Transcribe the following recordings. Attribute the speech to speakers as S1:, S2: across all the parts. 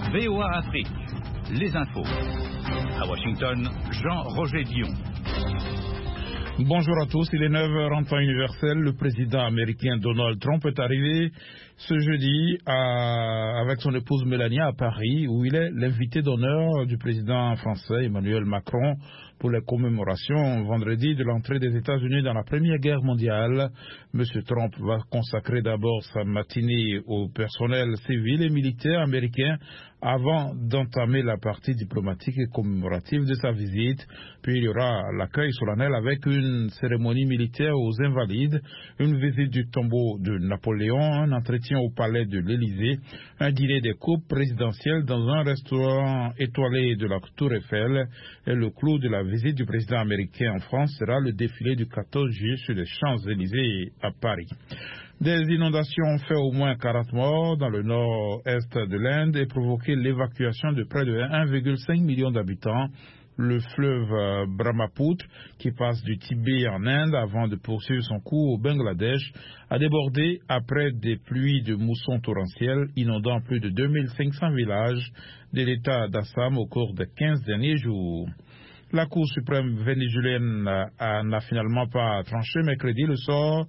S1: VOA Afrique, les infos. À Washington, Jean-Roger Dion.
S2: Bonjour à tous, il est 9h en temps universel. Le président américain Donald Trump est arrivé ce jeudi avec son épouse Melania à Paris, où il est l'invité d'honneur du président français Emmanuel Macron pour les commémorations vendredi de l'entrée des États-Unis dans la Première Guerre mondiale. M. Trump va consacrer d'abord sa matinée au personnel civil et militaire américain avant d'entamer la partie diplomatique et commémorative de sa visite. Puis il y aura l'accueil solennel avec une cérémonie militaire aux Invalides, une visite du tombeau de Napoléon, un entretien au palais de l'Élysée, un dîner des coupes présidentielles dans un restaurant étoilé de la Tour Eiffel. Et le clou de la visite du président américain en France sera le défilé du 14 juillet sur les Champs-Élysées à Paris. Des inondations ont fait au moins 40 morts dans le nord-est de l'Inde et provoqué l'évacuation de près de 1,5 million d'habitants. Le fleuve Brahmaputra, qui passe du Tibet en Inde avant de poursuivre son cours au Bangladesh, a débordé après des pluies de mousson torrentielles inondant plus de 2500 villages de l'État d'Assam au cours des 15 derniers jours. La Cour suprême vénézuélienne n'a finalement pas tranché mercredi le sort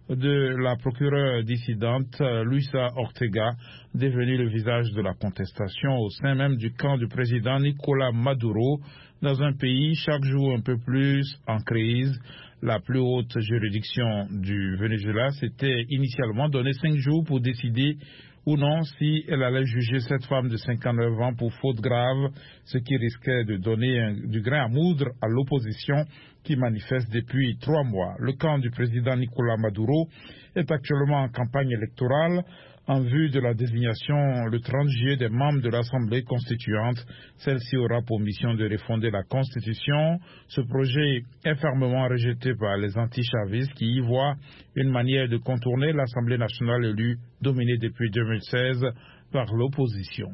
S2: de la procureure dissidente Luisa Ortega, devenue le visage de la contestation au sein même du camp du président Nicolás Maduro, dans un pays chaque jour un peu plus en crise. La plus haute juridiction du Venezuela s'était initialement donné 5 jours pour décider ou non si elle allait juger cette femme de 59 ans pour faute grave, ce qui risquait de donner du grain à moudre à l'opposition qui manifeste depuis 3 mois. Le camp du président Nicolás Maduro est actuellement en campagne électorale en vue de la désignation le 30 juillet des membres de l'Assemblée constituante. Celle-ci aura pour mission de refonder la Constitution. Ce projet est fermement rejeté par les anti-chavistes qui y voient une manière de contourner l'Assemblée nationale élue, dominée depuis 2016 par l'opposition.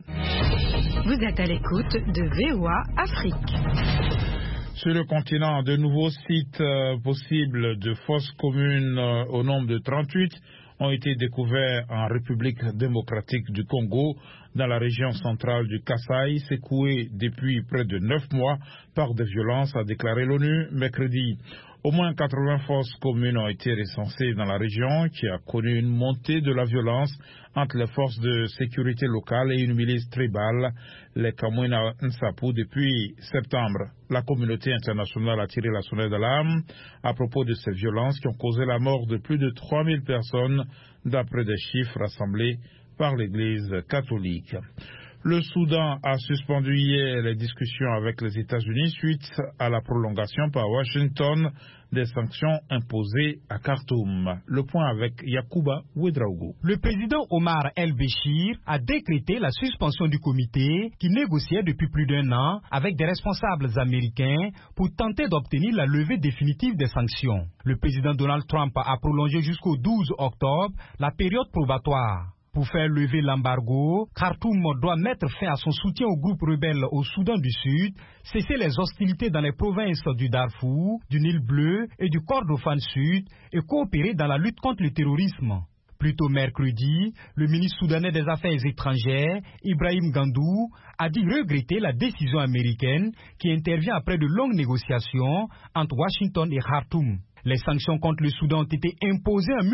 S3: Vous êtes à l'écoute de VOA Afrique.
S2: Sur le continent, de nouveaux sites possibles de fosses communes au nombre de 38 ont été découverts en République démocratique du Congo, dans la région centrale du Kasaï, secouée depuis près de 9 mois par des violences, a déclaré l'ONU mercredi. Au moins 80 fosses communes ont été recensées dans la région, qui a connu une montée de la violence entre les forces de sécurité locales et une milice tribale, les Kamwina Nsapu, depuis septembre. La communauté internationale a tiré la sonnette d'alarme à propos de ces violences qui ont causé la mort de plus de 3000 personnes, d'après des chiffres rassemblés par l'Église catholique. Le Soudan a suspendu hier les discussions avec les États-Unis suite à la prolongation par Washington des sanctions imposées à Khartoum. Le point avec Yacouba Ouedraogo.
S4: Le président Omar El-Béchir a décrété la suspension du comité qui négociait depuis plus d'1 an avec des responsables américains pour tenter d'obtenir la levée définitive des sanctions. Le président Donald Trump a prolongé jusqu'au 12 octobre la période probatoire. Pour faire lever l'embargo, Khartoum doit mettre fin à son soutien aux groupes rebelles au Soudan du Sud, cesser les hostilités dans les provinces du Darfour, du Nil Bleu et du Kordofan Sud et coopérer dans la lutte contre le terrorisme. Plus tôt mercredi, le ministre soudanais des Affaires étrangères, Ibrahim Gandou, a dit regretter la décision américaine qui intervient après de longues négociations entre Washington et Khartoum. Les sanctions contre le Soudan ont été imposées en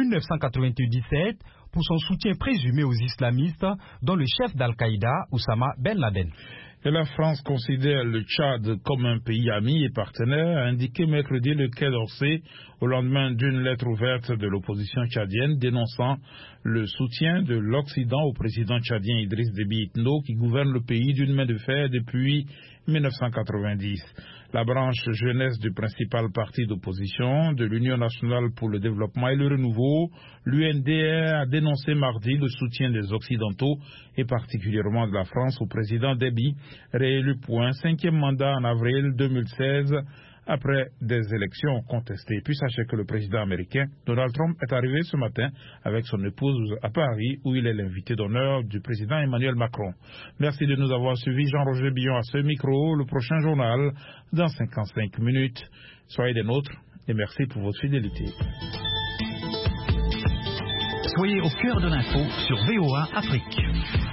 S4: 1997 pour son soutien présumé aux islamistes, dont le chef d'Al-Qaïda, Oussama Ben Laden.
S2: Et la France considère le Tchad comme un pays ami et partenaire, a indiqué mercredi le Quai d'Orsay au lendemain d'une lettre ouverte de l'opposition tchadienne dénonçant le soutien de l'Occident au président tchadien Idriss Déby Itno qui gouverne le pays d'une main de fer depuis 1990. La branche jeunesse du principal parti d'opposition de l'Union nationale pour le développement et le renouveau, l'UNDR, a dénoncé mardi le soutien des Occidentaux et particulièrement de la France au président Déby, réélu pour un 5e mandat en avril 2016 après des élections contestées. Puis sachez que le président américain Donald Trump est arrivé ce matin avec son épouse à Paris, où il est l'invité d'honneur du président Emmanuel Macron. Merci de nous avoir suivis. Jean-Roger Billon à ce micro. Le prochain journal dans 55 minutes. Soyez des nôtres et merci pour votre fidélité.
S1: Soyez au cœur de l'info sur VOA Afrique.